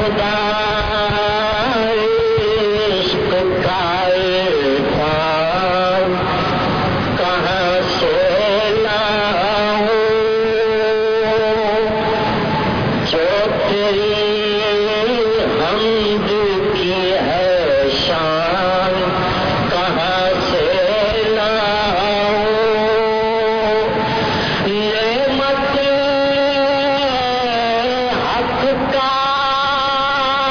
خدا عشق کا عرفان کہاں سے لاؤں جو تیری حمد کی ہے شان کہاں سے لاؤں نعمت حق کا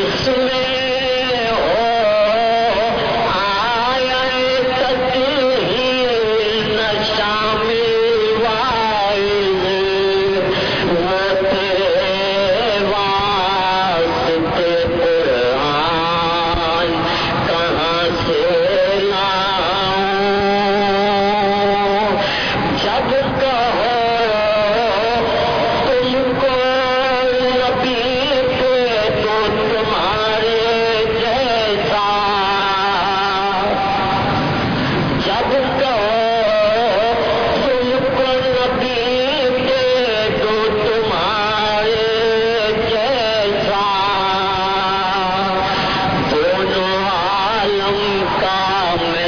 جس میں ہو آئے تطہیر نہ شامل وائز وہ تیرے واسطے قرآن کہاں سے لاؤں جب کہو تم کو نبی پہ تو تمہارے جیسا جب کہو تم کو نبی پہ تو تمہارے جیسا دونوں عالم کا میں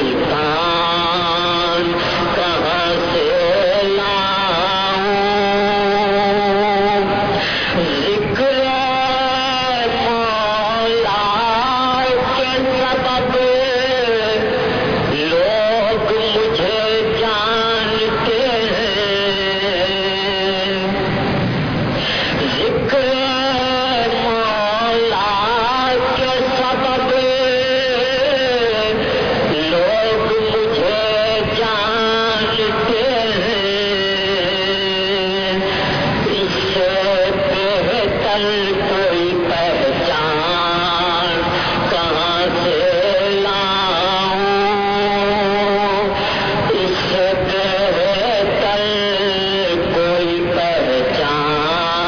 سلطان کہاں سے لاؤں ذکر مولا کے سبب لوگ مجھے جانتے ہیں ذکر مولا کے سبب لوگ مجھے جانتے ہیں اس سے بہتر کوئی پہچان کہاں سے لاؤں اس سے بہتر کوئی پہچان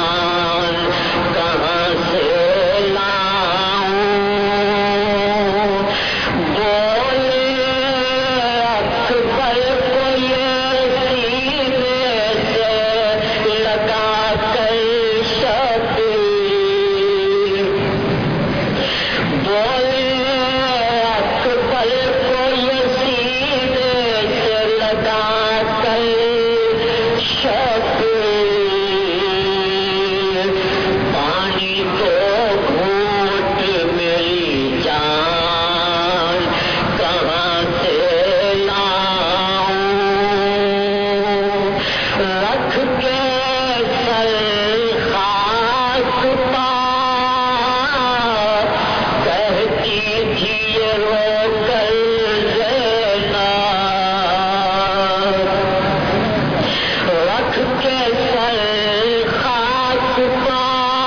کہاں سے لاؤں بولے اکبر کو یہ سینے سے لگا کر شبیر بولے اکبر کو یہ سینے سے لگا کر شبیر پانی کو گھونٹ میری جان کہاں سے لاؤں رکھ کے سر خاک پا کہتی تھی یہ رو کر زینب رکھ کے سر خاک پا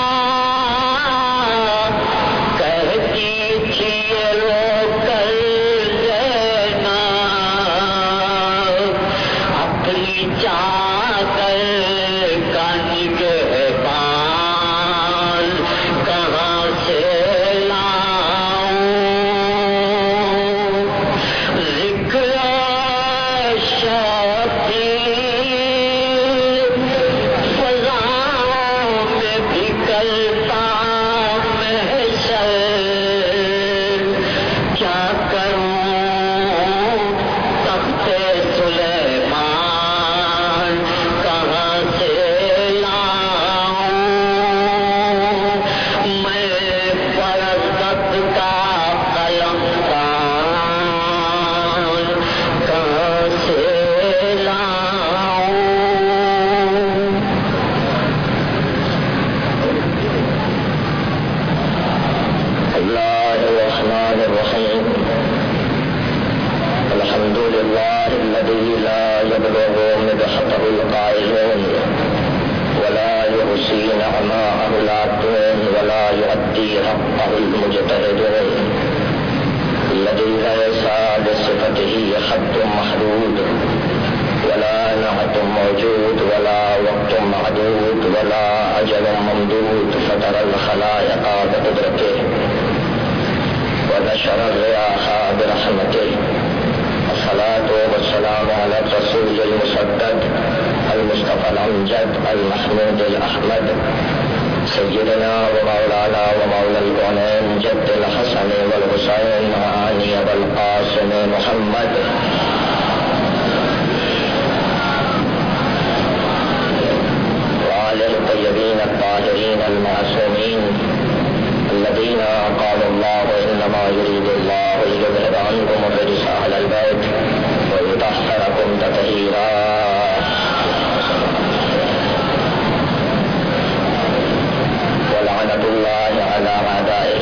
کہتی تھی یہ رو کر زینب اپنی چادر کا نگہبان کہاں سے لاؤں ذکر شفیع فضاؤں میں بھی کرتا محشر کیا کروں تخت سلیمان کہاں سے لاؤں میں فرزدت کا قلم کہاں سے لاؤں اللہ الرحمن الرحیم الحمد للہ الذی لا يبلغ مدحته القائلون ولا يحصي نعماءه العابدون ولا يؤدي حقه المجتهدون الذي ليس لصفته حد محدود ولا نعت موجود ولا وقت معدود ولا أجل ممدود فترى الخلائق بقدرته ونشر الرياح برحمته الصلاة والسلام على الرسول المسدد المصطفى الأمجد المحمود الأحمد سيدنا ومولانا ومولى الكونين جد الحسن والحسين وعلي والقاسم محمد وعلى الطيبين الطاهرين المعصومين الذين قال الله إنما يريد الله ليذهب عنكم الرجس أهل البيت ويطهركم تطهيرا ولعنة الله على أعدائه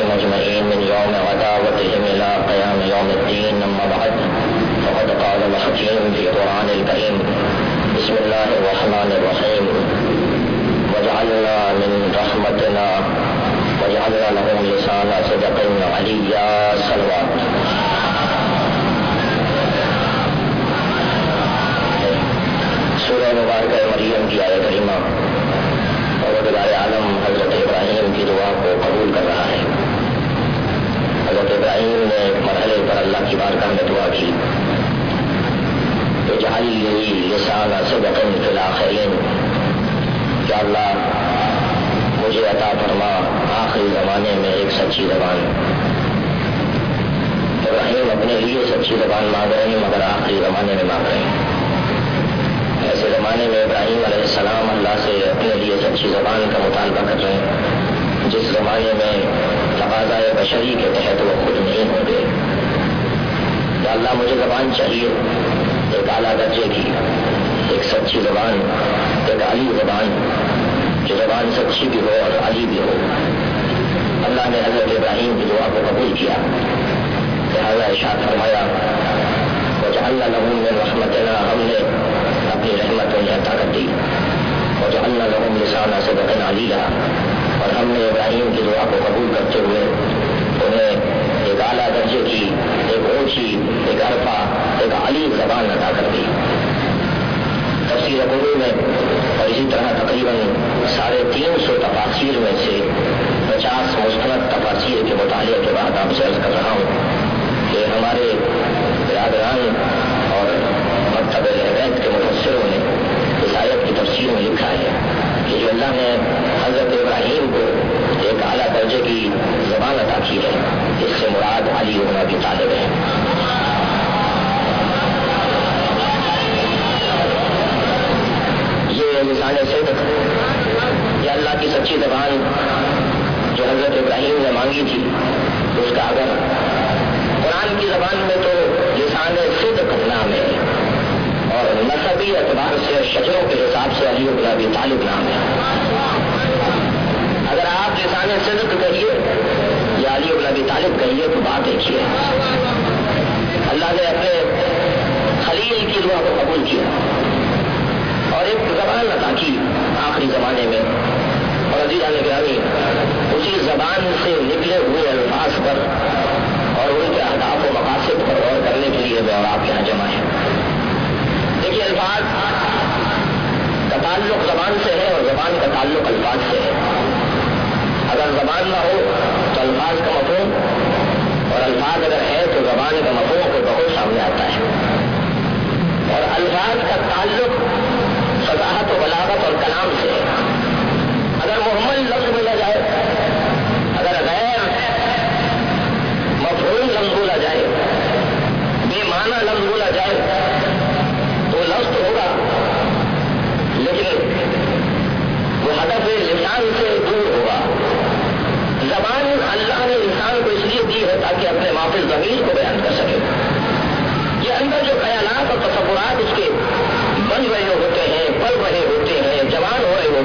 علیہ صلوات. سورہ مبارکہ مریم کی آیت کریمہ پروردگار عالم حضرت ابراہیم کی دعا کو قبول کر رہا ہے. حضرت ابراہیم نے ایک مرحلے پر اللہ کی بارگاہ میں دعا کی، اجعل لی لسان صدق فی الآخرین، کہ اللہ مجھے عطا فرما آخری زمانے میں ایک سچی زبان. ابراہیم اپنے لیے سچی زبان مانگ رہے ہیں مگر آخری زمانے میں مانگ رہے ہیں. ایسے زمانے میں ابراہیم علیہ السلام اللہ سے اپنے لیے سچی زبان کا مطالبہ کر رہے ہیں جس زمانے میں تقاضۂ بشری کے تحت وہ خود نہیں ہوں گے. یا اللہ مجھے زبان چاہیے، ایک اعلیٰ درجے کی، ایک سچی زبان، ایک علی زبان، جو زبان سچی بھی ہو اور علی بھی ہو. اللہ نے حضرت ابراہیم کی دعا کو قبول کیا. لہٰذا ارشاد فرمایا وجعلنا لهم من رحمتنا، ہم نے اپنی رحمت انہیں عطا کر دی. وجعلنا لهم لسان صدق علیا، اور ہم نے ابراہیم کی دعا کو قبول کرتے ہوئے انہیں ایک اعلیٰ درجے کی، ایک اونچی، ایک عرفہ، ایک علی زبان عطا کر دی. تفسیر قرآن میں اور اسی طرح تقریباً 350 تفاسیر میں سے 50 مستند تفاسیر کے مطالعے کے بعد آپ سے عرض کر رہا ہوں کہ ہمارے برادران اور مکتب بیت کے مفسروں نے اس آیت کی تفسیر میں لکھا ہے کہ جو اللہ نے حضرت ابراہیم کو ایک اعلیٰ درجے کی زبان عطا کی ہے، اس سے مراد علی بن ابی طالب ہے. یہ لسان صدق، یہ اللہ کی سچی زبان جو حضرت ابراہیم نے مانگی تھی، اس کا اگر قرآن کی زبان میں تو لسان صدق نام ہے اور نسبی اعتبار سے شجروں کے حساب سے علی بن ابی طالب نام ہے. اگر آپ لسان صدق کہیے یا علی بن ابی طالب کہیے تو بات ایک ہی ہے. اللہ نے اپنے خلیل کی دعا کو قبول کیا اور ایک زبان عطا کی آخری زمانے میں. اور عزیزان گرامی، اسی زبان سے نکلے ہوئے الفاظ پر اور ان کے اہداف و مقاصد پر غور کرنے کے لیے میں اور آپ یہاں جمع ہے. دیکھیے، الفاظ کا تعلق زبان سے ہے اور زبان کا تعلق الفاظ سے ہے. اگر زبان نہ ہو تو الفاظ کا مفہوم، اور الفاظ اگر ہے تو زبان کا مفہوم کو بہت سامنے آتا ہے. اور الفاظ کا تعلق فصاحت و بلاغت اور کلام سے ہے. اگر محمل لفظ بولا جائے، اگر غیر مفہوم لفظ بولا جائے، بے معنی لفظ بولا جائے تو لفظ تو ہوگا لیکن وہ ہدف لسان سے دور ہوگا. زبان اللہ نے انسان کو اس لیے دی ہے تاکہ اپنے معافی ضمیر کو بیان کر سکے. یہ اندر جو خیالات اور تصورات اس کے بن رہے ہوتے ہیں، پل رہے ہوتے ہیں، جوان ہو رہے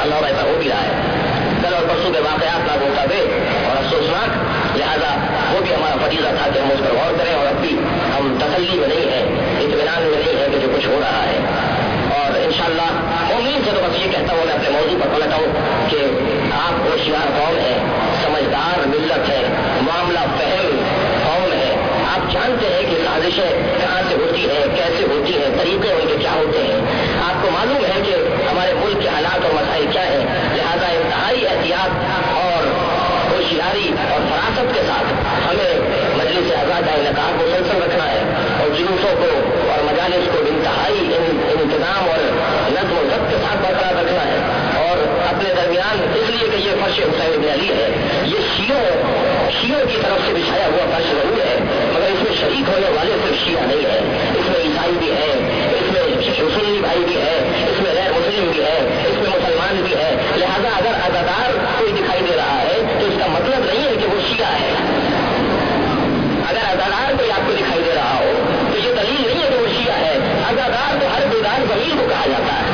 इंशाअल्लाह और ऐसा हो भी रहा है। कल और परसों के वाकयात नागुफ्ताबे और अफसोसनाक, लिहाजा वो भी हमारा फरीजा था कि हम उस पर गौर करें। और अब भी हम तसल्ली में नहीं है, इत्मीनान में नहीं है कि जो कुछ हो रहा है। और इंशाअल्लाह मोमिन से तो बस ये कहता हूँ, मैं अपने मौजू पर पलटा हूँ कि आप होशियार कौम है, समझदार मिल्लत है, मामला फहम कौम है। आप जानते हैं कि साजिशें कहाँ से होती हैं, कैसे होती हैं, तरीके उनके क्या होते हैं। आपको मालूम है कि हमारे मुल्क के हालात और मसाइल क्या हैं। लिहाजा इंतहाई एहतियात और होशियारी और फरासत के साथ हमें मजलिस आज़ाद का इनकाद मुसलसल रखना है और जुलूसों को और मजालिस को इंतहाई इंतजाम और नज़्म और ज़ब्त के साथ बरकरार रखना है। और अपने दरमियान इसलिए कि ये फर्श हुसैन इब्न अली है, ये शियों की तरफ से बिछाया हुआ फर्श जरूर है, मगर इसमें शरीक होने वाले सिर्फ शिया नहीं है, इसमें ईसाई भी है, इसमें सुन्नी भाई भी है, इसमें गैर मुस्लिम भी है, इसमें मुसलमान भी है। लिहाजा अगर अज़ादार कोई दिखाई दे रहा है तो इसका मतलब नहीं है कि वो शिया है। अगर अज़ादार कोई आपको दिखाई दे रहा हो तो ये दलील नहीं है कि वो शिया है। अज़ादार तो हर बेदार ज़मीर को कहा जाता है।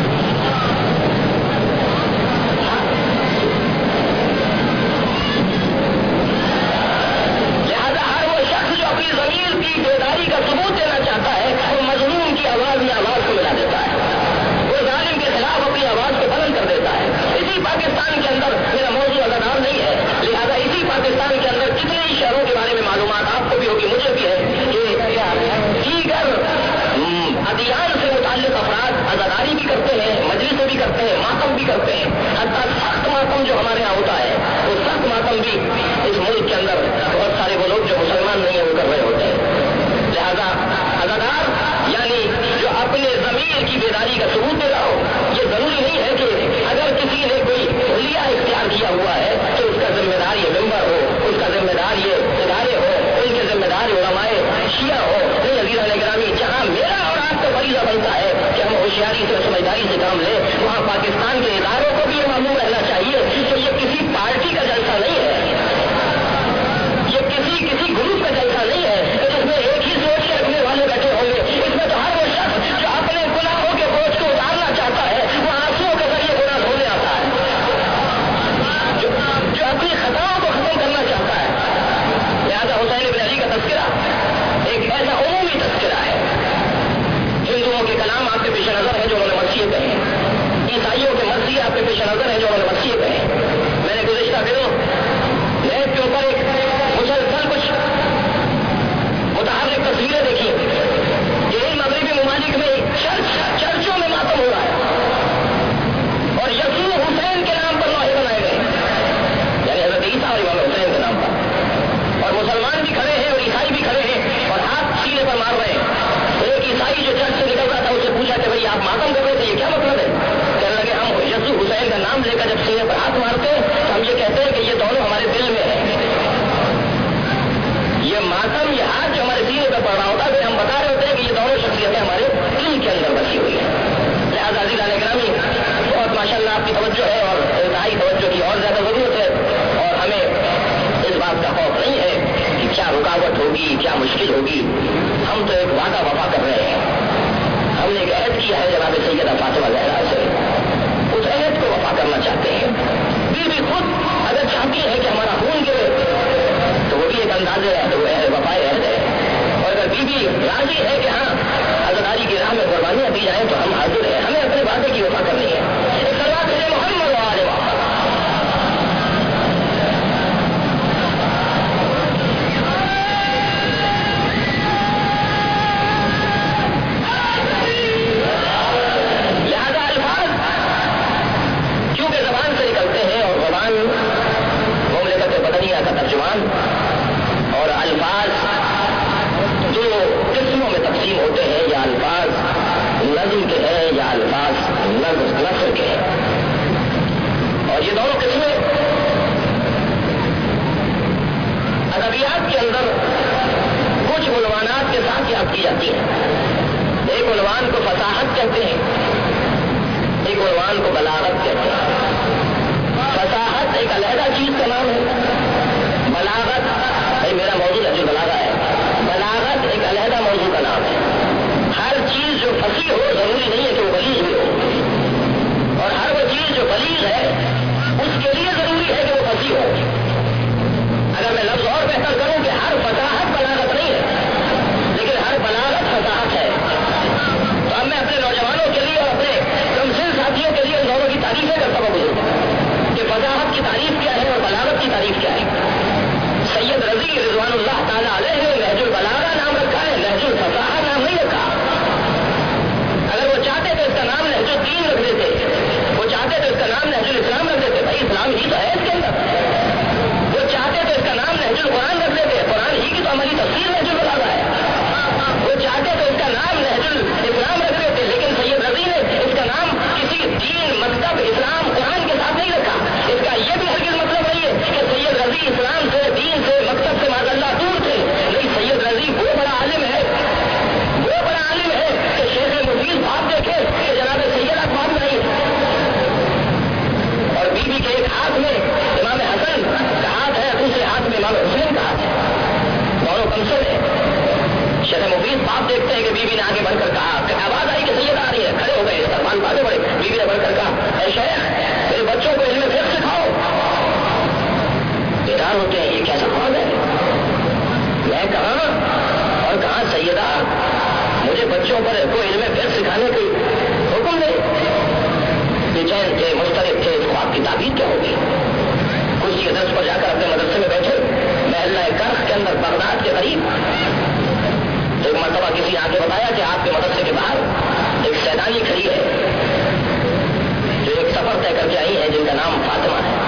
लिहाजा हर वो शख्स जो अपनी ज़मीर की बेदारी का सबूत देना चाहता है, वो मजलूम की आवाज में आवाज को मिला देता है, वो जालिम के खिलाफ अपनी आवाज को बुलंद कर देता है। इसी पाकिस्तान के अंदर, मेरा मौजूद अज़ादार नहीं है, लिहाजा इसी पाकिस्तान के अंदर कितने ही शहरों के बारे में मालूमात आपको भी होगी, मुझे भी है, कि दीगर अदियान से मुताल्लिक अफराद अज़ादारी भी करते हैं, मजलिसें भी करते हैं, मातम भी करते हैं। हत्ता सख्त मातम जो हमारे यहाँ होता है, वो सख्त मातम भी इस मुल्क के अंदर बहुत सारे वो लोग जो मुसलमान नहीं है वो कर रहे होते हैं। लिहाजा अज़ादार यानी जो अपने ज़मीर की बेदारी का सबूत दे रहा हो, ये जरूरी नहीं है कि अगर किसी ने कोई हुलिया इख्तियार किया हुआ है तो उसका जिम्मेदार ये मेंबर हो, उसका जिम्मेदार ये इदारे हो, उनके जिम्मेदार उलमाए शिया हो। नहीं अज़ीज़ान गिरामी, जहाँ मेरा और आपका फरीज़ा बनता है कि हम होशियारी से समझदारी से काम लें, वहाँ पाकिस्तान के इदारों को भी ये मालूम रहना चाहिए कि ये किसी पार्टी का जलसा नहीं है, ये किसी ग्रुप का जलसा नहीं है जिसमें एक ही सोच के रखने वाले बैठे होंगे। इसमें तो हर वो शख्स जो अपने गुनाहों के बोझ को उतारना चाहता है, वो आंसुओं के जरिए गुनाह धोने आता है, जो अपनी खताओं को खत्म करना चाहता है। लिहाजा हुसैन इब्न अली का तज़किरा एक ऐसा उमूमी तज़किरा है। हिंदुओं के कलाम आपके पेश नजर है जो उन्होंने मसीह कहे, ईसाइयों के मसीह आपके पेश नजर है जो उन्होंने मसीह कहे। मैंने गुज़िश्ता दिनों नेट के ऊपर एक मुसलसल कुछ मुतहर्रिक तस्वीरें देखी कि इन मगरिबी ममालिक में चर्चों में मातम हो रहा है और यसू हुसैन के नाम पर लोहे बनाए गए, यानी हज़रत ईसा और इमाम हुसैन के नाम पर, और मुसलमान भी खड़े हैं और ईसाई भी खड़े हैं और हाथ सीने पर मार रहे हैं। एक ईसाई जो चर्च से निकल रहा था उससे पूछा कि भाई आप मातम कर रहे थे, ये क्या मतलब है? कहने लगे हम यसू हुसैन का नाम लेकर जब सीने पर हाथ मारते हैं तो हम ये कहते हैं कि ये दोनों हमारे दिल में है। ये मातम, ये हाथ जो हमारे सीने पर पड़ रहा होता है, हम बता रहे होते हैं कि ये दोनों शख्सियतें हमारे दिल के अंदर बसी हुई है। लिहाजा अज़ीज़ान गिरामी, बहुत माशाअल्लाह आपकी तवज्जो है और इंतहाई तवज्जो की और ज्यादा जरूरत है। और हमें इस बात का खौफ नहीं है कि क्या रुकावट होगी, क्या मुश्किल होगी। हम तो एक वादा वफा कर रहे हैं, हमने एक अहद किया है जनाब सैयदा फातिमा ज़हरा से, उस अहद को वफा करना चाहते हैं। बीवी खुद अगर चाहती है कि हमारा खून गिरे तो वो भी एक अंदाजे है, तो वो वफाए अहद है। और अगर बीवी राजी है कि हाँ अज़ादारी की राह में कुर्बानियां दी जाए तो हम हाजिर हैं, हमें अपने वादे की वफा करनी है। एक सलवात है मोहम्मद व आले मोहम्मद। लिहाजा अल्फाज क्योंकि ज़बान से निकलते हैं और ज़बान मुमलिकत बदनिया का तर्जुमान, और अल्फाज दो किस्मों में तकसीम کہاں اور کہاں سیدہ مجھے بچوں پر کو علم فقہ سکھانے کی حکم دے. چین تھے مشترک تھے, اس کو آپ کی تعبیر کیا ہوگی؟ کسی کے درس پر جا کر اپنے مدرسے میں بیٹھے محلہ کرخ کے اندر بغداد کے قریب. ایک مرتبہ کسی آ کے بتایا کہ آپ کے مدرسے کے باہر ایک سیدانی کھڑی ہے جو ایک سفر طے کر کے آئی ہے جن کا نام فاطمہ ہے.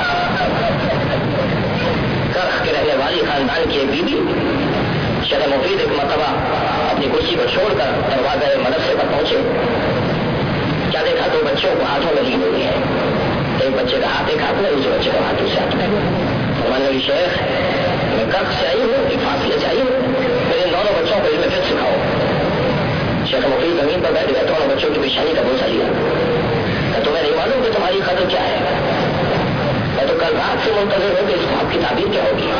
کرخ کے رہنے والی خاندان کی ایک بیوی شیخ مفید ایک مرتبہ اپنی کرسی کو چھوڑ کر دروازے مدرسے پر پہنچے. کیا دیکھا تو بچوں کو ہاتھوں میں لی ہوئی ہے. ایک بچے کا ہاتھ ایک ہاتھ میں, دوسرے بچے کا ہاتھ دوسرے ہاتھ میں. فرمانے لگی شیخ میں کرخ سے آئی ہوں, ایک فاصلے سے آئی ہوں, پھر ان دونوں بچوں کو علم فقہ سکھاؤ. شیخ مفید زمین پر بیٹھ گئے, دونوں بچوں کی پیشانی کا بوسہ لیا. تمہیں نہیں معلوم کہ تمہاری قدر کیا ہے؟ میں تو کل رات سے منتظر ہوں کہ اس کو آپ کی تعبیر کیا ہوگی.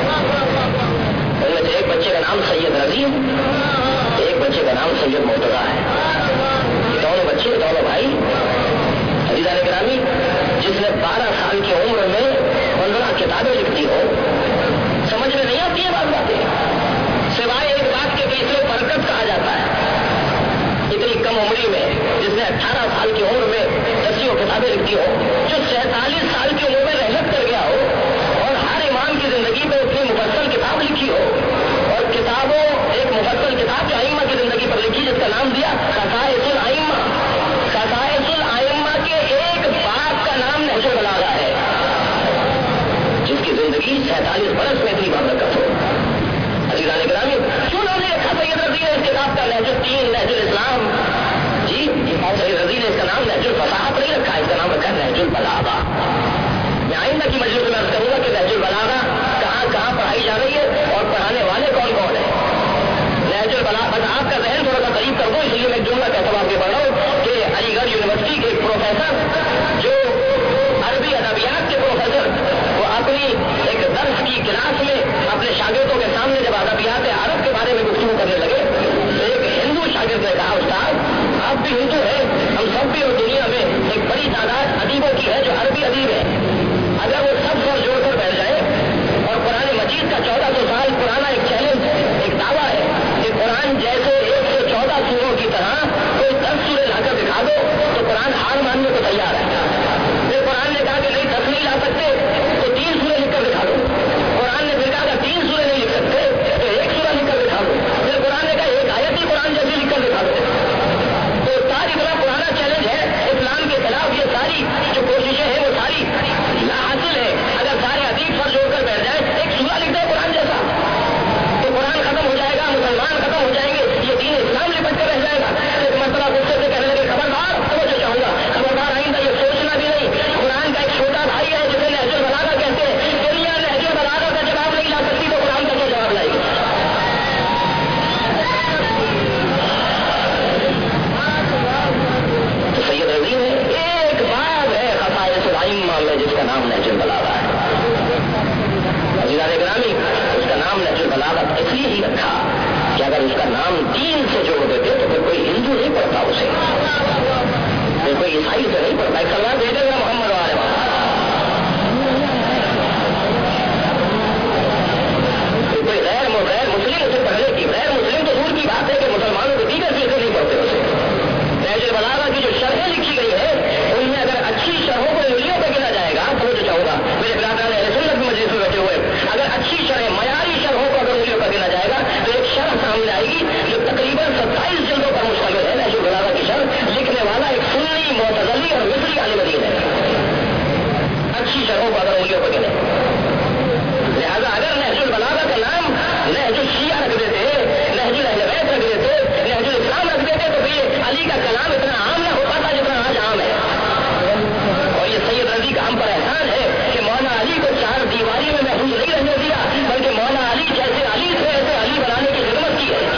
ان میں سے ایک بچے کا نام سید رضی, ایک بچے کا نام سید مرتضیٰ ہے. دونوں بچے, دونوں بھائی. عزیزان گرامی, جس نے 12 سال کی عمر میں 15 کتابیں لکھ دی ہو, سمجھ میں نہیں آتی ہے باتیں, سوائے ایک بات کے کہ اسے برکت کہا جاتا ہے. اتنی کم عمری میں جس نے 18 سال کی عمر میں 10 کتابیں لکھ دی ہو, جو 47 سال کی عمر میں رحلت کر گیا ہو, اور ہر امام کی زندگی میں اتنی مفصل کتاب لکھی ہو, اور کتابوں ایک مفصل کتاب جو ائمہ کی زندگی پر لکھی جس کا نام دیا خصائص الائمہ. خصائص الائمہ کے ایک باب کا نام نہج البلاغہ ہے, جس کی زندگی 47 برس میں اتنی بابرکت ہو. عزیزان گرامی, کیوں نام نے رکھا سید رضی نے اس کتاب کا نہج الدین, نہج الاسلام؟ جی, سید رضی نے اس کا نام نہج الفصاحت نہیں رکھا, اس کا نام رکھا نہج البلاغہ. میں آئندہ کی مجلس میں عرض کروں گا کہ نہج البلاغہ کہاں کہاں پڑھائی جا رہی ہے اور پڑھانے والے کون کون ہیں. نہج البلاغہ, بس آپ کا ذہن تھوڑا سا قریب کر دو, اس لیے میں جملہ کہتا ہوں آپ کے پڑھ رہا ہوں کہ علی گڑھ یونیورسٹی کے ایک پروفیسر جو عربی ادبیات کے پروفیسر, وہ اپنی ایک درس کی کلاس میں اپنے شاگردوں کے سامنے جب ادبیات عرب کے بارے میں گفتگو کرنے لگے تو ایک ہندو شاگرد نے کہا, استاد آپ بھی ہندو ہیں, ہم سب بھی اور دنیا میں ایک بڑی تعداد ادیبوں کی ہے جو عربی ادیب ہے, اگر وہ سب سر جوڑ کر بیٹھ جائے اور قرآن مجید کا 1400 سال پرانا ایک چیلنج, ایک دعویٰ ہے کہ قرآن جیسے 114 سوروں کی طرح کوئی 10 سورے لا کر دکھا دو تو قرآن ہار ماننے کو تیار ہے. پھر قرآن نے کہا کہ نہیں 10 نہیں لا سکتے تو 3 سورے لکھ کر دکھا دو. قرآن نے پھر کہا کہ 3 سورے نہیں لکھ سکتے تو 1 سورہ لکھ کر دکھا دو. پھر قرآن نے کہا ایک آیت ہی قرآن جیسی لکھ کر دکھا دو. تو ساری اتنا پرانا چیلنج ہے اسلام کے خلاف, یہ ساری جو کوششیں ہیں وہ ساری لاحاصل ہے. اگر سارے ادیب سر جوڑ کر بیٹھ جائے, ایک سورہ لکھ دے قرآن جیسا, تو قرآن ختم ہو جائے گا, مسلمان ختم ہو جائیں گے, یہ دین اسلام لپٹ کر رہ جائے گا. ایک مرتبہ غصے سے کہنے لگے خبردار, توجہ چاہوں گا, خبردار آئندہ یہ سوچنا بھی نہیں, قرآن کا ایک چھوٹا بھائی ہے جسے نہج البلاغہ کہتے ہیں, دنیا نہج البلاغہ کا جواب نہیں لا سکتی تو قرآن کا کیا جواب لائے گی؟ تو سید رضی نے ایک باب ہے خصائص الائمہ میں جس کا نام نہج البلاغہ ہے. عزیزان گرامی, اس کا نام نہج البلاغہ اس لیے ہی رکھا کہ اگر اس کا نام دین سے جوڑ دیتے تو پھر کوئی ہندو نہیں پڑھتا اسے, پھر کوئی عیسائی سے نہیں پڑھتا. ایک سلام دے دے گا محمد والے کوئی غیر مسلم اسے پڑھنے کی, غیر مسلم تو دور کی بات ہے کہ مسلمانوں کے دیگر چیزیں نہیں پڑھتے اسے. نہج البلاغہ کی جو شرحیں لکھی گئی ہے ان میں اگر اچھی شرحوں کو انگلیوں پہ گنا جائے گا, تو جو چاہوں گا میرے برادران اہل سنت کی مجلس میں بیٹھے ہوئے, اگر اچھی شرح معیاری شرحوں کو اگر انگلیوں پہ گنا جائے گا تو ایک شرح سامنے آئے گی جو تقریباً 27 جلدوں پر مشتمل ہے. نہج البلاغہ کی شرح لکھنے والا ایک سنی, معتزلی اور مصری عالم دین ہے. اچھی شرحوں کو اگر انگلیوں پہ گنے, لہذا اگر نہج البلاغہ کا نام نہج الشیعہ رکھ دیتے, نہج اہل بیت رکھ دیتے, نہج الاسلام رکھ دیتے, تو پھر علی کا کلام اتنا عام نہ ہوتا تھا جتنا آج عام ہے. اور یہ سید رضی کا ہم پر احسان ہے کہ مولانا علی کو 4 دیواری میں محفوظ نہیں رہنے دیا, بلکہ مولانا علی جیسے علی سے ایسے علی بنانے کی خدمت کی ہے.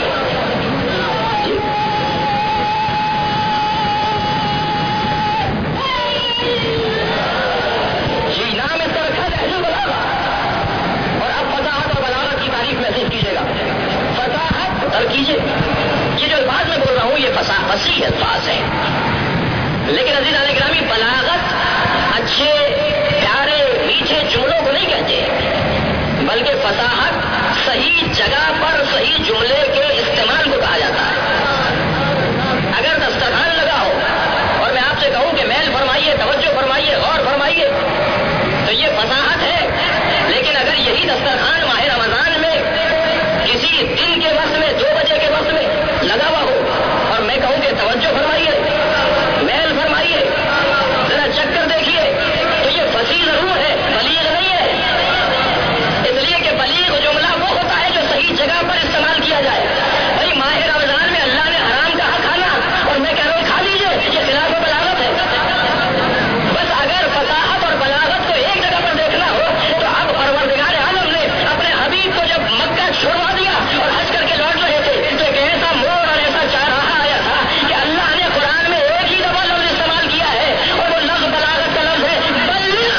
جی, نام اس کا رکھا نہج البلاغہ. اور اب فصاحت اور بلاغت کی تعریف محسوس کیجیے گا. فصاحت اور کیجیے, یہ جو الفاظ میں بول رہا ہوں یہ فصیح الفاظ ہیں, لیکن عزیزان گرامی بلاغت اچھے پیارے میٹھے جملوں کو نہیں کہتے. بلکہ فصاحت صحیح جگہ پر صحیح جملے کے استعمال کو کہا جاتا ہے. اگر دسترخوان لگا ہو اور میں آپ سے کہوں کہ میل فرمائیے، توجہ فرمائیے، غور فرمائیے، تو یہ فصاحت ہے. لیکن اگر یہی دسترخوان ماہ رمضان میں کسی دن کے وقت میں 2 بجے کے وقت میں لگا ہوا ہو اور میں کہوں کہ توجہ فرمائیے، میل فرمائیے، ذرا چک کر دیکھیے، تو یہ فصیح ضرور ہے، بلیغ نہیں ہے. اس لیے کہ بلیغ جملہ وہ ہوتا ہے جو صحیح جگہ پر استعمال کیا جائے. بھائی ماہ رمضان میں اللہ نے حرام کہا کھانا اور میں کہہ رہا ہوں کھا لیجیے، یہ خلاف بلاغت ہے. بس اگر فصاحت اور بلاغت کو ایک جگہ پر دیکھنا ہو تو اب پروردگار عالم نے اپنے حبیب کو جب مکہ چھوڑوا دیا اور حج کر کے لوٹ رہے تھے تو ایک ایسا موڑ اور ایسا چارہا آیا تھا کہ اللہ نے قرآن میں ایک ہی دفعہ لفظ استعمال کیا ہے اور وہ لفظ بلاغت کا لفظ ہے بلغ.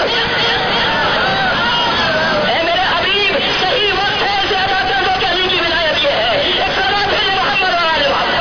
اے میرے حبیب صحیح وقت ہے اسے ادا کر دو کہ علی کی ولایت یہ ہے. ایک صلاۃ ہے محمد و آل محمد.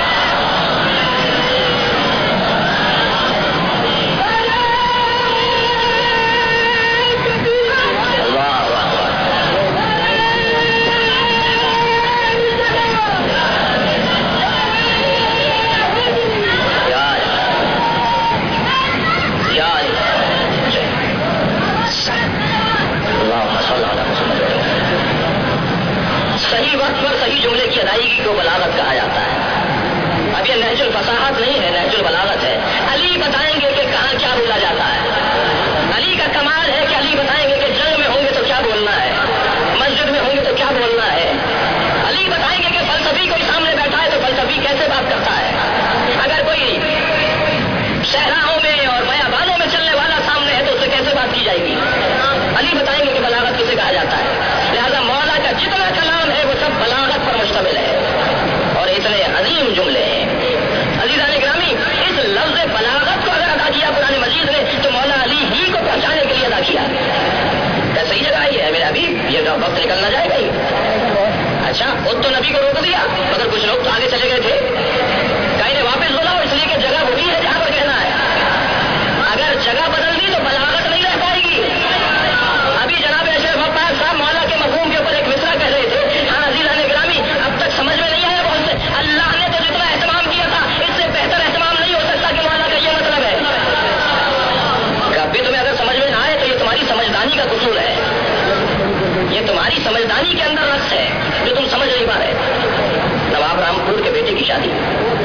صحیح وقت پر صحیح جملے کی ادائیگی کو بلاغت کہا جاتا ہے. اب یہ نہج الفصاحت نہیں ہے، نہج البلاغت ہے. علی بتائیں گے کہ کہاں کیا بولا جاتا ہے. علی کا کمال ہے کہ علی بتائیں گے کہ جنگ میں ہوں گے تو کیا بولنا ہے، مسجد میں ہوں گے تو کیا بولنا ہے. علی بتائیں گے کہ فلسفی کوئی سامنے بیٹھا ہے تو فلسفی کیسے بات کرتا ہے. اگر کوئی صحراؤں میں اور بیابانوں میں چلنے والا سامنے ہے تو اس سے کیسے بات کی جائے گی. علی بتائیں گے کہ بلاغت کسے کہا جاتا ہے. لہذا مولا کا جتنا کلام ہے وہ سب بلاغت پر مشتمل ہے اور اتنے عظیم جملے ہیں. عزیزان گرامی، اس لفظ بلاغت کو اگر ادا کیا قرآن مجید نے تو مولا علی ہی کو پہنچانے کے لیے ادا کیا. کیا صحیح جگہ یہ ہے میرے ابھی؟ یہ وقت نکلنا جائے گا ہی. اچھا خود تو نبی کو روک دیا مگر کچھ لوگ تو آگے چلے گئے تھے. کہیں نے واپس بلاؤ اس لیے کہ جگہ وہی ہے جہاں پر کہنا ہے. اگر جگہ بدل دی تو بلاغت نہیں رہ پائے گی. ابھی جناب اشرف عباس صاحب مولا کے مفہوم کے اوپر ایک مصرع کہہ رہے تھے. ہاں عزیزان گرامی، اب تک سمجھ میں نہیں آیا بہت سے. اللہ نے تو جتنا اہتمام کیا تھا اس سے بہتر اہتمام نہیں ہو سکتا کہ مولا کا یہ مطلب ہے. ابھی تمہیں اگر سمجھ میں نہ آئے تو یہ تمہاری سمجھدانی کا قصور ہے. یہ تمہاری سمجھدانی کے اندر رس ہے جو تم سمجھ نہیں پا رہے. نواب رامپور کے بیٹے کی شادی،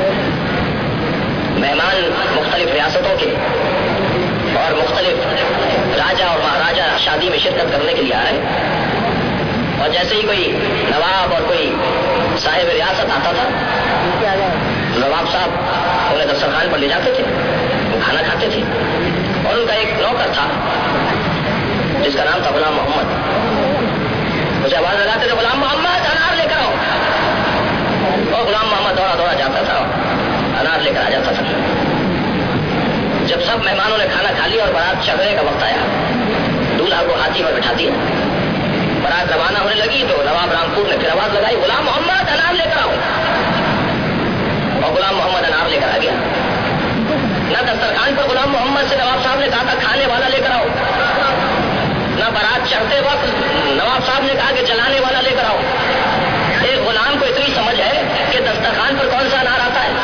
مہمان مختلف ریاستوں کے اور مختلف راجا اور مہاراجا شادی میں شرکت کرنے کے لیے آئے. اور جیسے ہی کوئی نواب اور کوئی صاحب ریاست آتا تھا، نواب صاحب انہیں دسترخوان پر لے جاتے تھے، وہ کھانا کھاتے تھے. اور ان کا ایک نوکر تھا جس کا نام تھا غلام محمد. اسے آواز لگاتے تھے غلام محمد انار لے کر آؤ. اور غلام محمد دوڑا دوڑا جاتا تھا، انار لے کر آ جاتا تھا. جب سب مہمانوں نے کھانا کھا لیا اور بارات چڑھنے کا وقت آیا، دولہا کو ہاتھی پر بٹھا دیا. بارات روانہ ہونے لگی تو نواب رامپور نے پھر آواز لگائی غلام محمد انار لے کر آؤ. اور غلام محمد انار لے کر آ گیا. نہ دسترخوان پر غلام محمد سے نواب صاحب نے کہا تھا کھانے والا لے کر آؤ، نہ بارات چڑھتے وقت نواب صاحب نے کہا کہ جلانے والا لے کر آؤ. ایک غلام کو اتنی سمجھ ہے کہ دسترخوان پر کون سا انار آتا ہے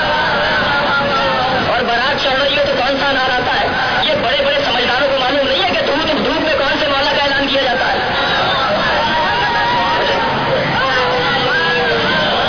اور بارات چڑھ رہی ہے تو کون سا انار آتا ہے. یہ بڑے بڑے سمجھداروں کو معلوم نہیں ہے کہ دھوپ میں کون سے مولا کا اعلان کیا جاتا ہے.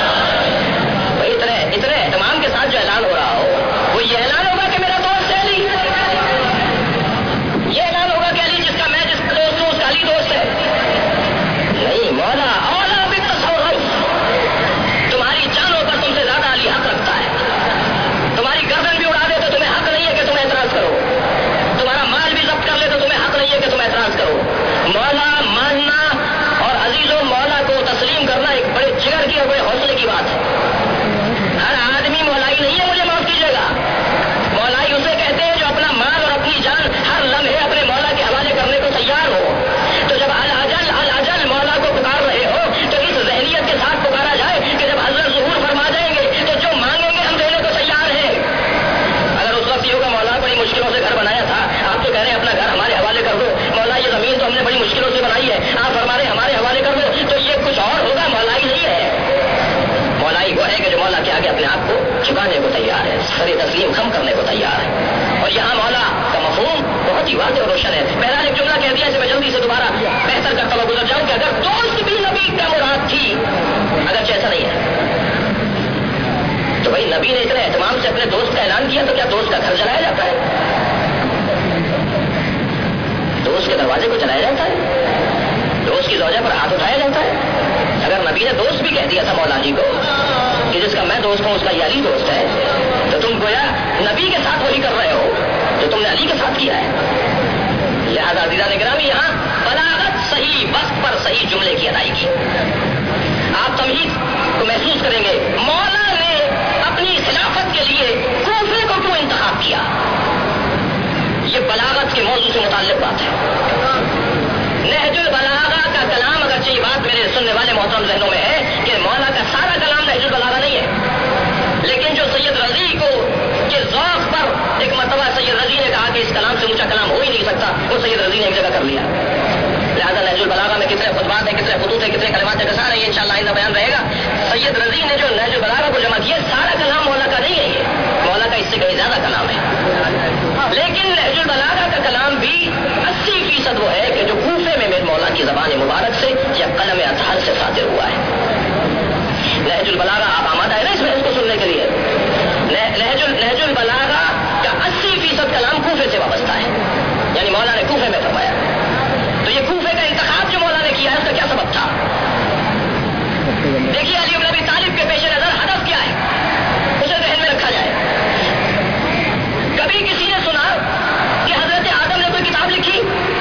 جھکانے کو تیار ہے، سر تسلیم خم کرنے کو تیار ہے. اور یہاں مولا کا مفہوم بہت ہی واضح اور روشن ہے. بہرحال ایک جملہ کہہ دیا اسے میں جلدی سے دوبارہ بہتر کرتا ہوا گزر جاؤں کہ اگر دوست بھی نبی کا مراد تھی، اگرچہ ایسا نہیں ہے تو بھائی نبی نے اتنے اہتمام سے اپنے دوست کا اعلان کیا تو کیا دوست کا گھر جلایا جاتا ہے؟ دوست کے دروازے کو جلایا جاتا ہے؟ دوست کی زوجہ پر ہاتھ اٹھایا جاتا ہے؟ اگر نبی نے دوست بھی کہہ دیا تھا مولا جی کو کہ جس کا میں دوست ہوں اس کا یہ علی دوست ہے، تو تم گویا نبی کے ساتھ وہی کر رہے ہو جو تم نے علی کے ساتھ کیا ہے. لہذا عزیزان گرامی یہاں بلاغت صحیح وقت پر صحیح جملے کی ادائیگی. آپ تمہید کو محسوس کریں گے مولا نے اپنی خلافت کے لیے کوفے کو کیوں انتخاب کیا. یہ بلاغت کے موضوع سے متعلق بات ہے. نہج البلاغہ کا کلام، اگرچہ یہ بات میرے سننے والے محترم ذہنوں میں ہے کہ مولا کا سارا کلام نہج البلاغہ نہیں ہے، لیکن جو سید رضی کو کے ذوق پر ایک مرتبہ سید رضی نے کہا کہ اس کلام سے اونچا کلام ہو ہی نہیں سکتا، وہ سید رضی نے ایک جگہ کر لیا. لہٰذا نہج البلاغہ میں کتنے خطبات ہیں، کتنے خطوط ہیں، کتنے کلمات کسار ہیں، یہ انشاءاللہ آئندہ بیان رہے گا. سید رضی نے جو نہج البلاغہ کو جمع کیا، سارا کلام مولا کا نہیں ہے، یہ مولا کا اس سے کہیں زیادہ کلام ہے. لیکن نہج البلاغہ کا کلام بھی 80% وہ ہے کہ جو کوفے میں میرے مولا کی زبان مبارک سے یا قلم اطہر سے صادر ہوا ہے. نہج البلاغہ آپ آمادہ ہے نا اس میں اس کو سننے کے لیے؟ نہج البلاغہ کا 80% کلام کوفے سے وابستہ ہے، یعنی مولا نے کوفے میں فرمایا. تو یہ کوفے کا انتخاب جو مولا نے کیا ہے اس کا کیا سبب تھا؟ دیکھیے علی بن ابی طالب کے پیش نظر ہدف کیا ہے، اسے ذہن میں رکھا جائے. کبھی کسی نے سنا کہ حضرت آدم نے کوئی کتاب لکھی؟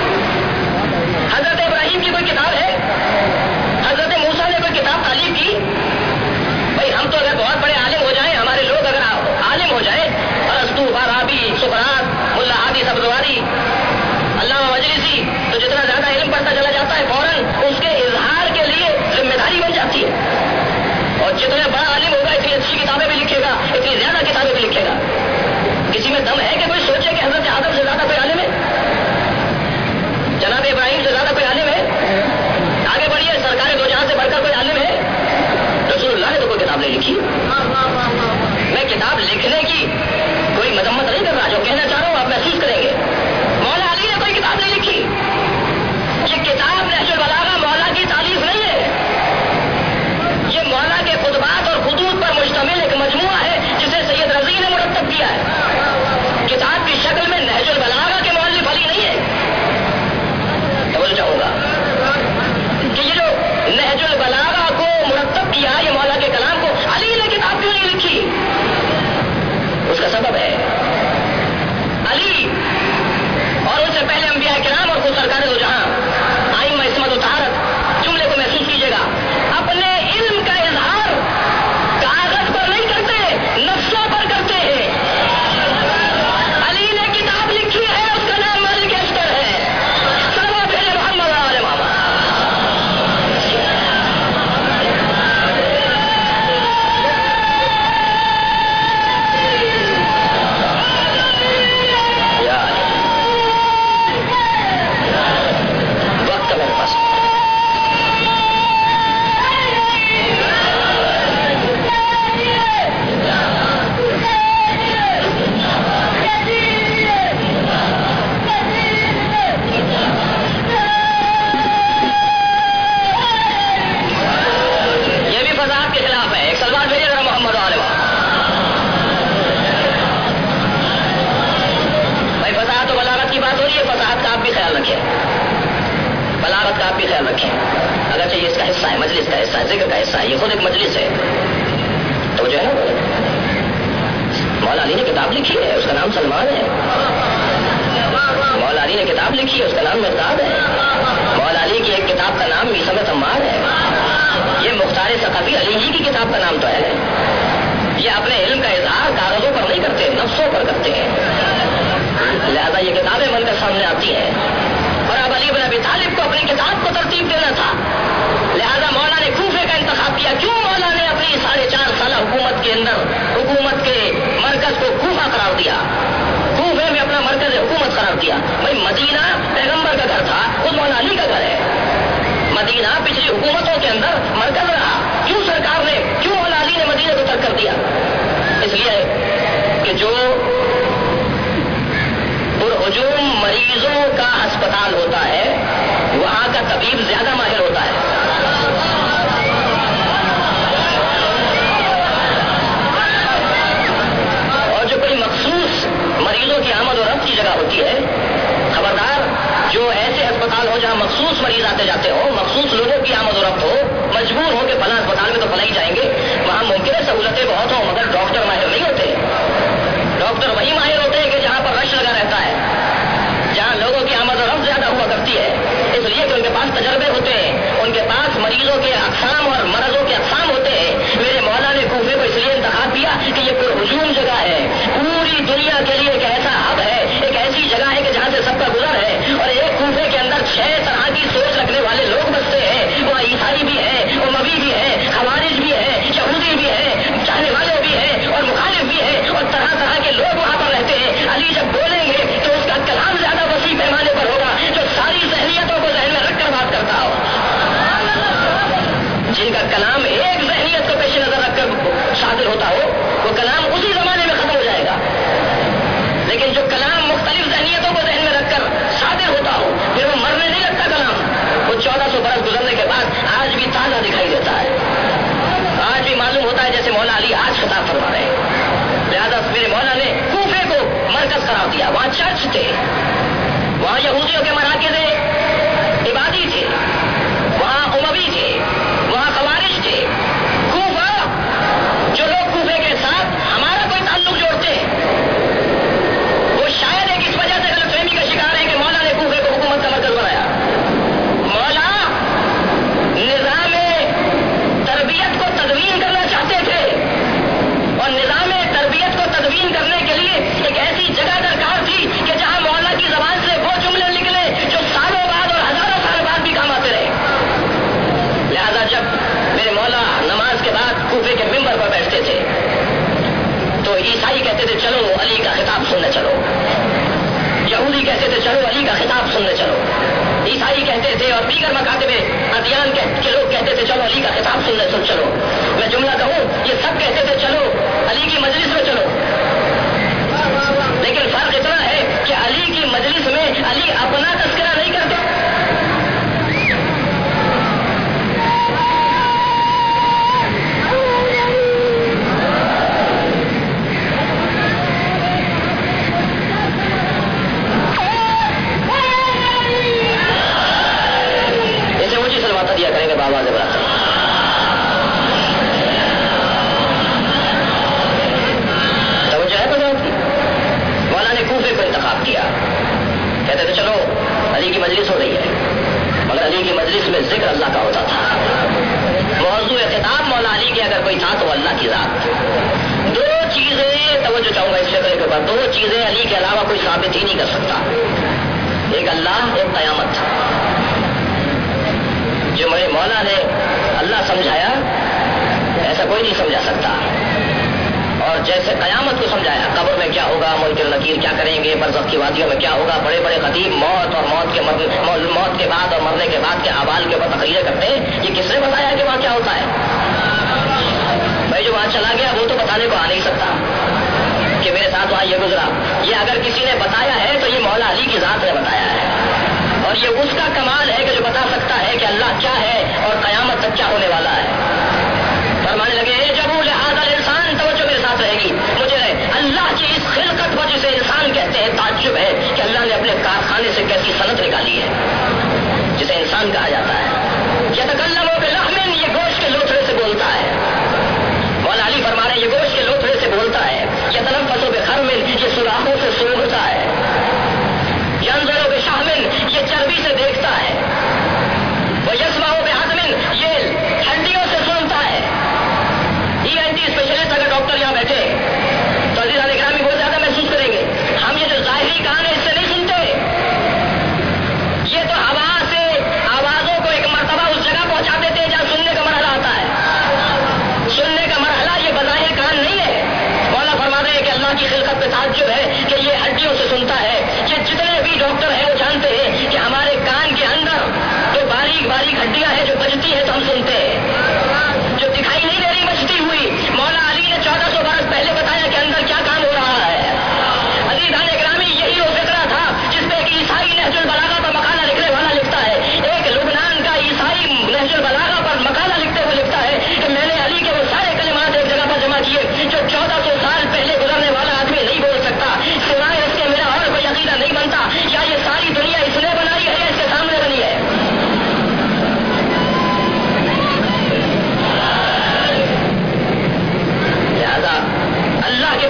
حضرت ابراہیم کی کوئی کتاب ہے؟ حضرت موسیٰ نے کوئی کتاب تالیف کی؟ بھائی ہم تو اگر بہت بڑے عالم ہو جائیں، ہمارے لوگ اگر عالم ہو جائیں، ارسطو، فارابی، سقراط، ملا ہادی سبزواری، علامہ مجلسی، تو جتنا زیادہ علم پڑھتا چلا جاتا ہے فوراً اس کے اظہار کے لیے ذمہ داری بن جاتی ہے. اور جتنا بڑا عالم ہوگا اتنی اچھی کتابیں بھی لکھے گا، اتنی زیادہ کتابیں بھی لکھے گا. کسی میں دم ہے کہ کوئی سوچے کہ حضرت آدم سے زیادہ کوئی عالم ہے؟ جناب ابراہیم سے زیادہ کوئی عالم ہے؟ آگے بڑھیے، سرکار دو جہاں سے بڑھ کر کوئی عالم ہے؟ رسول اللہ نے تو کوئی کتاب نہیں لکھی. میں کتاب لکھنے کی کوئی مذمت نہیں کر رہا، جو کہنا چاہ رہا ہوں آپ محسوس کریں گے. مولا علی نے کوئی کتاب نہیں لکھی. یہ کتاب نہج البلاغہ مولا کی تالیف نہیں ہے، یہ مولا کے خطبات اور خطوط پر مشتمل ایک مجموعہ ہے جسے سید رضی نے مرتب کیا ہے. کتاب کی شکل میں نہج البلاغہ کے مؤلف علی نہیں ہے. توجہ چاہوں گا کہ یہ جو نہج البلاغہ کو مرتب کیا، یہ مولا کے کلام کو علی نے کتاب کیوں نہیں لکھی؟ اس کا سبب ہے علی اور ان سے پہلے انبیاء کرام اور خود سرکار دو جہاں آئمہ عصمت و طہارت، جملے کو محسوس کیجیے گا، اپنے علم کا اظہار کاغذ پر نہیں کرتے، نفسوں پر کرتے ہیں. علی نے کتاب لکھی ہے، اس کا نام ملک اشتر ہے. سلام بھیجے محمد علیہ محمد. وقت میرے پاس یہ بھی فساد کے خلاف ہے. ایک سلوار بھیجے ذرا محمد علیہ. بھائی فساد و بلاغت کی بات ہو رہی ہے، فساد کا آپ بھی خیال رکھیں، بلاغت کا آپ بھی خیال رکھیں. اگرچہ یہ اس کا حصہ ہے، مجلس کا حصہ ہے، ذکر کا حصہ ہے، یہ خود ایک مجلس ہے. تو جو ہے نا مولا علی نے کتاب لکھی ہے، اس کا نام سلمان ہے. مولا علی نے کتاب لکھی ہے، اس کا نام مقداد ہے. مولا علی کی ایک کتاب کا نام میثمت عمار ہے. یہ مختار ثقفی علی جی کی کتاب کا نام تو ہے. یہ اپنے علم کا اظہار کاغذوں پر نہیں کرتے، نفسوں پر کرتے ہیں. لہذا یہ کتابیں من کر سامنے آتی ہیں. اور اب علی بن ابی طالب کو اپنی کتاب کو ترتیب دینا تھا، لہذا مولا نے کوفے کا انتخاب کیا. کیوں مولا نے اپنی 4.5 سالہ حکومت کے اندر حکومت کے مرکز کو کوفہ قرار دیا، کوفے میں اپنا مرکز حکومت قرار دیا؟ بھائی مدینہ پیغمبر کا گھر تھا، خود مولا علی کا گھر ہے. مدینہ پچھلی حکومتوں کے اندر مرکز رہا. کیوں سرکار نے، کیوں مولا علی نے مدینہ کو ترک کر دیا؟ اس لیے کہ جو پرہجوم مریضوں کا ہسپتال ہوتا ہے وہاں کا طبیب زیادہ ماہر ہوتا ہے. اور جو کوئی مخصوص مریضوں کی آمد و رفت کی جگہ ہوتی ہے، خبردار جو ایسے ہسپتال ہو جہاں مخصوص مریض آتے جاتے ہو، مخصوص لوگوں کی آمد و رفت ہو، مجبور ہو کہ فلاں اسپتال میں تو فلاں ہی جائیں گے، وہاں ممکن ہے سہولتیں بہت ہوں مگر ڈاکٹر ماہر نہیں ہوتے. ڈاکٹر وہی ماہر ہوتے ہیں کہ جہاں پر رش لگا رہتا ہے، جہاں لوگوں کی آمد و رفت زیادہ ہوا کرتی ہے، اس لیے کہ ان کے پاس تجربے ہوتے ہیں، ان کے پاس مریضوں کے اقسام اور مرضوں کے اقسام ہوتے ہیں. میرے مولا نے کوفے کو اس لیے انتخاب کیا کہ یہ پرہجوم جگہ ہے، پوری دنیا کے لیے ایک ایسا ہب ہے، ایک ایسی جگہ ہے کہ جہاں سے سب کا گزر ہے. اور ایک کوفے کے اندر 6 طرح کی سوچ رکھنے والے لوگ بستے ہیں. وہاں عیسائی بھی ہیں، اموی بھی ہیں، خوارج بھی ہیں، یہودی بھی ہیں، چاہنے والے بھی ہیں اور مخالف بھی ہیں، اور طرح طرح کے لوگ وہاں پر رہتے ہیں. علی جب بولیں گے تو اس کا کلام زیادہ وسیع پیمانے پر ہوگا جو ساری ذہنیتوں کو ذہن میں رکھ کر بات کرتا ہو. جن کا کلام ایک ذہنیت کو پیش نظر رکھ کر صادر ہوتا ہو وہ کلام اسی زمانے میں ختم ہو جائے گا. لیکن جو کلام مختلف ذہنیتوں کو ذہن میں رکھ کر صادر ہوتا ہو پھر وہ مرنے نہیں لگتا. کلام وہ 1400 برس گزرنے کے بعد آج بھی تازہ دکھائی دیتا ہے. آج بھی معلوم ہوتا ہے جیسے مولا علی آج خطاب فرما رہے ہیں. لہذا میرے مولا نے کوفے کو مرکز قرار دیا. وہاں چرچ تھے، وہاں یہودیوں کے مراکز عبادی تھے، وہاں اموی تھے، وہاں خوارج تھے. کوفہ جو لوگ کوفے کے ساتھ ہمارا کوئی تعلق جوڑتے ہیں وہ شاید ایک اس وجہ سے غلط فہمی کا شکار ہے کہ مولا نے کوفے کو حکومت کا مرکز بنایا. مولا نظام تربیت کو تدوین کرنا چاہتے تھے اور نظام تربیت کو تدوین کرنے کے لیے ایک ایسی جگہ درکار تھی کہ جہاں مولا کی زبان سے وہ جملے نکلے جو سالوں بعد اور ہزاروں سال بعد بھی کام آتے رہے. لہذا جب میرے مولا نماز کے بعد کوفے کے ممبر پر بیٹھتے تھے تو عیسائی کہتے تھے چلو علی کا خطاب سننے چلو، یہودی کہتے تھے چلو علی کا خطاب سننے چلو، عیسائی کہتے تھے اور دیگر مکاتب ادیان کے لوگ کہتے تھے چلو علی کا خطاب سننے چلو. میں جملہ کہوں یہ سب کہتے تھے چلو علی کی مجلس میں چلو. لیکن فرق اتنا ہے کہ علی کی مجلس میں علی اپنا تذکرہ نہیں کرتے. دیا کریں گے بابا سے بات. توجہ ہے بات کی. مولا نے کوفے کو انتخاب کیا. کہتے تھے چلو علی کی مجلس ہو رہی ہے مگر علی کی مجلس میں ذکر اللہ کا ہوتا تھا. موضوع خطاب مولا علی کی اگر کوئی تھا تو اللہ کی ذات. 2 چیزیں توجہ چاہوں گا اس فکرے کے اوپر. 2 چیزیں علی کے علاوہ کوئی ثابت ہی نہیں کر سکتا. ایک اللہ، ایک قیامت. جو میرے مولا نے اللہ سمجھایا ایسا کوئی نہیں سمجھا سکتا. اور جیسے قیامت کو سمجھایا قبر میں کیا ہوگا، منکر نکیر کیا کریں گے، برزخ کی وادیوں میں کیا ہوگا. بڑے بڑے خطیب موت اور موت کے بعد اور مرنے کے بعد کے احوال کے اوپر تقریریں کرتے ہیں. یہ کس نے بتایا کہ وہاں کیا ہوتا ہے؟ بھائی جو وہاں چلا گیا وہ تو بتانے کو آ نہیں سکتا کہ میرے ساتھ وہاں یہ گزرا. یہ اگر کسی نے بتایا ہے تو یہ مولا علی کی ذات نے بتایا ہے. اور یہ اس کا کمال ہے کہ جو بتا سکتا ہے کہ اللہ کیا ہے اور قیامت تک کیا ہونے والا ہے. فرمانے لگے جب لہذا انسان توجہ میرے ساتھ رہے گی. مجھے اللہ کی اس خلقت کو جسے انسان کہتے ہیں تعجب ہے کہ اللہ نے اپنے کارخانے سے کیسی صنعت نکالی ہے جسے انسان کہا جاتا ہے. یتکلم بلحم، یہ گوشت کے لوتھڑے سے بولتا ہے. مولا علی فرما رہے ہیں یہ گوشت کے لوتھڑے سے بولتا ہے. یتنفس بخرم، یہ سوراخوں سے سونگھتا ہے. ینظر بشحم، یہ چربی سے دیکھتا ہے. ویسمع بعظم، یہ ہڈیوں سے سنتا ہے. ENT اسپیشلسٹ اگر ڈاکٹر یہاں بیٹھے تو عزیزان اکرامی بہت زیادہ محسوس کریں گے. ہم یہ جو ظاہری کان ہے اس سے نہیں سنتے. یہ تو ہوا سے آوازوں کو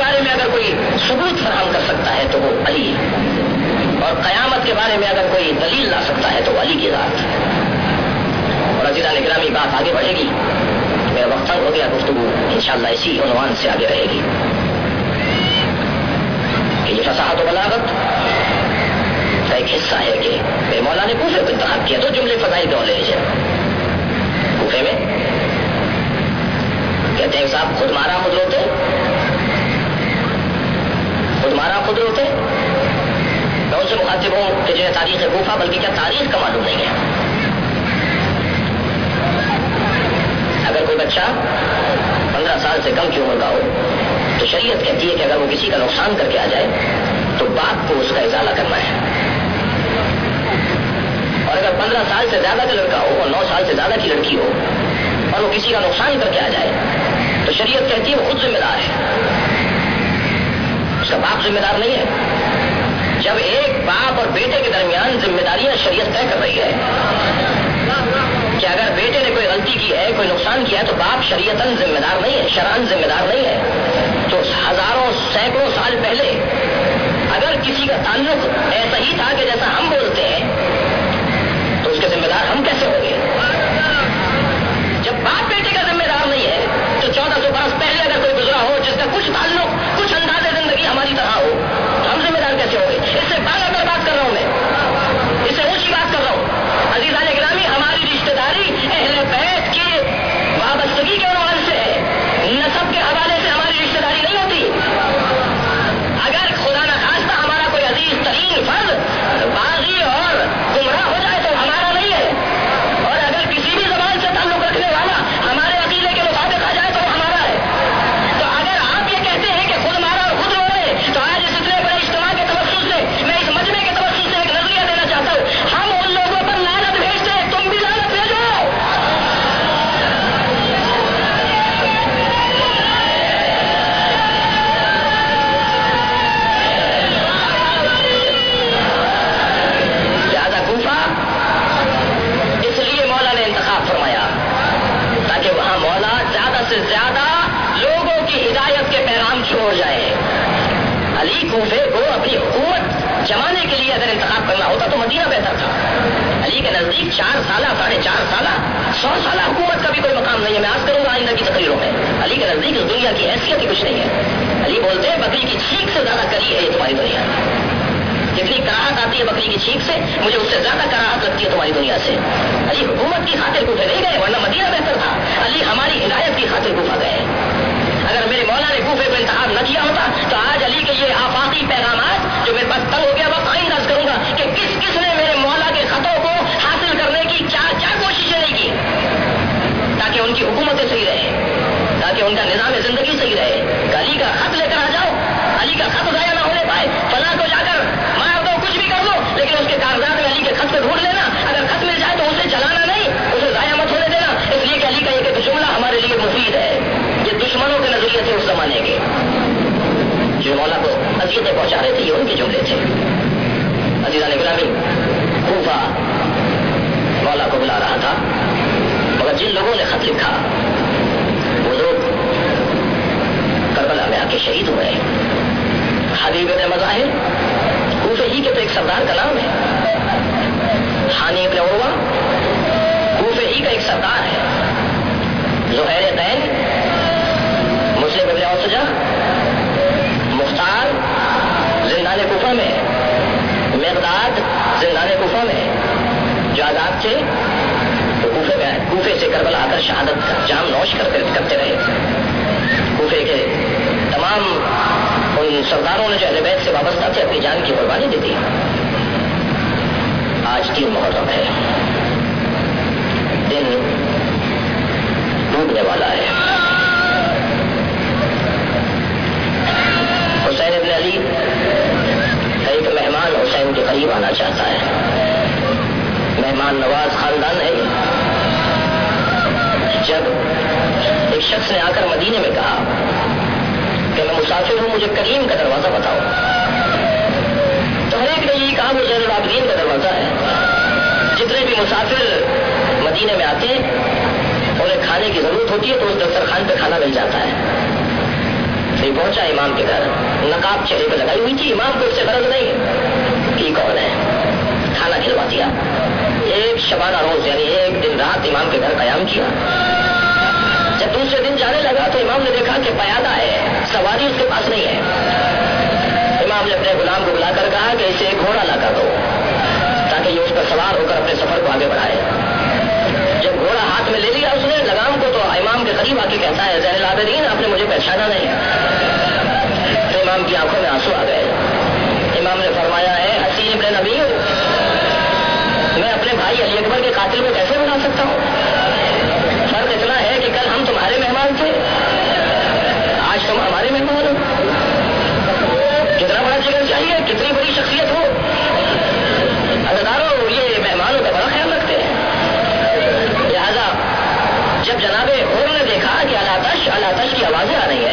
بارے میں اگر کوئی ثبوت فراہم کر سکتا ہے تو وہ علی ہے، اور قیامت کے بارے میں اگر کوئی دلیل لا سکتا ہے تو وہ علی کی ذات ہے۔ اور عزیزان گرامی، بات آگے بڑھے گی، میرا وقت تنگ ہو گیا، گفتگو انشاءاللہ اسی عنوان سے آگے رہے گی کہ یہ فصاحت و بلاغت کا ایک حصہ ہے کہ میرے مولا نے کوفے کو انتخاب کیا۔ تو جملے فضائل کے لے لیجیے۔ کوفے میں کہتے ہیں صاحب خود مارا خود روتے، خود مارا خود روتے۔ میں ان سے مخاطب ہوں کہ جنہیں تاریخ کوفہ بلکہ کیا تاریخ کا معلوم نہیں ہے۔ اگر کوئی بچہ 15 سال سے کم کی عمر کا ہو تو شریعت کہتی ہے کہ اگر وہ کسی کا نقصان کر کے آ جائے تو باپ کو اس کا ازالہ کرنا ہے، اور اگر 15 سال سے زیادہ کا لڑکا ہو اور 9 سال سے زیادہ کی لڑکی ہو اور وہ کسی کا نقصان کر کے آ جائے تو شریعت کہتی ہے وہ خود ذمہ دار ہے، اس کا باپ ذمہ دار نہیں ہے۔ جب ایک باپ اور بیٹے کے درمیان ذمہ داریاں شریعت طے کر رہی ہے کہ اگر بیٹے نے کوئی غلطی کی ہے، کوئی نقصان کیا ہے تو باپ شریعتاً ذمہ دار نہیں ہے، شرعاً ذمہ دار نہیں ہے، تو ہزاروں سینکڑوں سال پہلے اگر کسی کا تعلق ایسا ہی تھا کہ جیسا ہم بولتے ہیں تو اس کے ذمہ دار ہم کیسے ہوں گے؟ جب باپ بیٹے کا ذمہ دار نہیں ہے تو 1400 برس پہلے اگر کوئی گزرا ہو جس کا کچھ تعلق کچھ انداز زندگی ہماری طرح ہو تو ہم ذمہ دار کیسے ہوں گے؟ اس سے بالا کر بات کر رہا ہوں میں، اس سے اونچی بات کر رہا ہوں۔ عزیزان گرامی، ہماری رشتہ داری اہل بیت کی وابستگی کے عنوان سے ہے، نسب کے حوالے سے ہماری رشتہ داری نہیں ہوتی۔ اگر خدا نہ خواستہ ہمارا کوئی عزیز ترین فرد باغی اور گمراہ ہو جائے تو ہمارا نہیں ہے، اور اگر کسی بھی زبان سے تعلق رکھنے والا ہمارے عقیدے کے مطابق آ جائے تو وہ ہمارا ہے۔ تو اگر آپ یہ کہتے ہیں کہ خود مارا اور خود روئے تو آج اس اتنے بڑے اجتماع کے توسط سے میں اس مجمع کے توسط سے ایک نظریہ دینا چاہتا ہوں، ہم ان لوگوں پر لعنت بھیجتے ہیں، تم بھی لعنت بھیجو۔ لہذا کوفہ اس لیے مولا نے انتخاب فرمایا تاکہ وہاں مولا زیادہ سے زیادہ لوگوں کی ہدایت کے پیغام چھوڑ جائے۔ علی کوفے کو اپنی حکومت جمانے کے لیے اگر انتخاب کرنا ہوتا تو مدینہ بہتر تھا۔ علی کے نزدیک 4 سالہ 4.5 سالہ 100 سالہ حکومت کا بھی کوئی مقام نہیں ہے۔ میں عرض کروں گا آئندہ کی تقریروں میں، علی کے نزدیک اس دنیا کی حیثیت ہی کچھ نہیں ہے۔ علی بولتے ہیں بکری کی چھینک سے زیادہ کری ہے یہ تمہاری دنیا، جتنی کراہت آتی ہے بکری کی چھینک سے مجھے اس سے زیادہ کراہت لگتی ہے تمہاری دنیا سے۔ علی حکومت کی خاطر کوفے نہیں گئے ورنہ مدینہ بہتر تھا، علی ہماری ہدایت کی خاطر کوفہ گئے۔ اگر میرے مولا نے کوفے کو انتخاب نہ کیا ہوتا تو آج علی کے یہ آفاقی پیغامات جو میرے پاس تنگ ہو گیا وقت آئندہ عرض کروں گا کہ کس کس نے میرے مولا کے خطوں کو حاصل کرنے کی کیا کیا کوششیں نہیں کی تاکہ ان کی حکومتیں صحیح رہے، تاکہ ان کا نظام زندگی صحیح رہے۔ کہ علی کا خط لے کر آ جاؤ، علی کا خط ضائع نہ ہونے پائے، فلاں کو جا کر مار دو، کچھ بھی کر دو، لیکن اس کے کاغذات میں علی کے خط کو ڈھونڈ لینا، اگر خط مل جائے تو اسے جلانا نہیں، اسے ضائع مت ہونے دینا، اس لیے کہ علی کا ایک جملہ ہمارے لیے مفید ہے۔ یہ دشمنوں کے نظریے تھے اس زمانے کے جو مولا کو اذیتیں پہنچا رہے تھے، یہ ان کے جملے تھے۔ عزیزان گرامی، کوفہ مولا کو بلا رہا تھا، مگر جن لوگوں نے خط لکھا وہ لوگ کربلا میں آ کے شہید ہوئے۔ حبیب ابن مظاہر کوفے ہی کے تو ایک سردار کا نام ہے، حانی ابن عروہ کوفے ہی کا ایک سردار ہے، زہیر دین مسلم ابن اوسجہ مختار زندان کوفہ میں، مقداد زندان کوفہ میں، جو آزاد تھے وہ کوفے سے کربلا آ کر شہادت کا جام نوش کرتے رہے۔ کوفے کے تمام ان سرداروں نے جو اہل بیت سے وابستہ تھے اپنی جان کی قربانی دی تھی۔ آج 3 محرم ہے، دن ڈوبنے والا ہے۔ حسین ابن علی ایک مہمان حسین کے قریب آنا چاہتا ہے، مہمان نواز خاندان ہے۔ جب ایک شخص نے آ کر مدینے میں کہا کہ میں مسافر ہوں، مجھے کریم کا دروازہ بتاؤ، تو ہر ایک نے یہی کہا وہ زین العابدین کا دروازہ ہے۔ جتنے بھی مسافر مدینے میں آتے ہیں انہیں کھانے کی ضرورت ہوتی ہے تو اس دسترخوان پہ کھانا مل جاتا ہے۔ یہ پہنچا امام کے گھر، نقاب چہرے پہ لگائی ہوئی تھی، امام کو اس سے غرض نہیں کہ کون ہے، کھانا کھلوا دیا، ایک شبانہ روز یعنی ایک دن رات امام کے گھر قیام کیا۔ جب دوسرے دن جانے لگا تو امام نے دیکھا کہ پیادہ ہے، سواری اس کے پاس نہیں ہے۔ امام نے اپنے غلام کو بلا کر کہا کہ اسے ایک گھوڑا لا کر دو تاکہ یہ اس پر سوار ہو کر اپنے سفر کو آگے بڑھائے۔ جب گھوڑا ہاتھ میں لے لیا اس نے لگام کو، تو امام کے قریب آ کے کہتا ہے زین العابدین آپ نے مجھے پہچانا نہیں؟ تو امام کی آنکھوں میں آنسو آ گئے۔ امام نے فرمایا ہے حسین ابن نبی، میں اپنے بھائی علی اکبر کے قاتل کو کیسے بنا سکتا ہوں؟ فرق اتنا ہے کہ کل ہم تمہارے مہمان تھے، آج تم ہمارے مہمان ہو۔ کتنا بڑا جگر چاہیے، کتنی بڑی شخصیت ہو۔ عزیزانو، یہ مہمانوں کا بڑا خیال رکھتے ہیں۔ لہذا جب جناب حر نے دیکھا کہ الاتش کی آوازیں آ رہی ہیں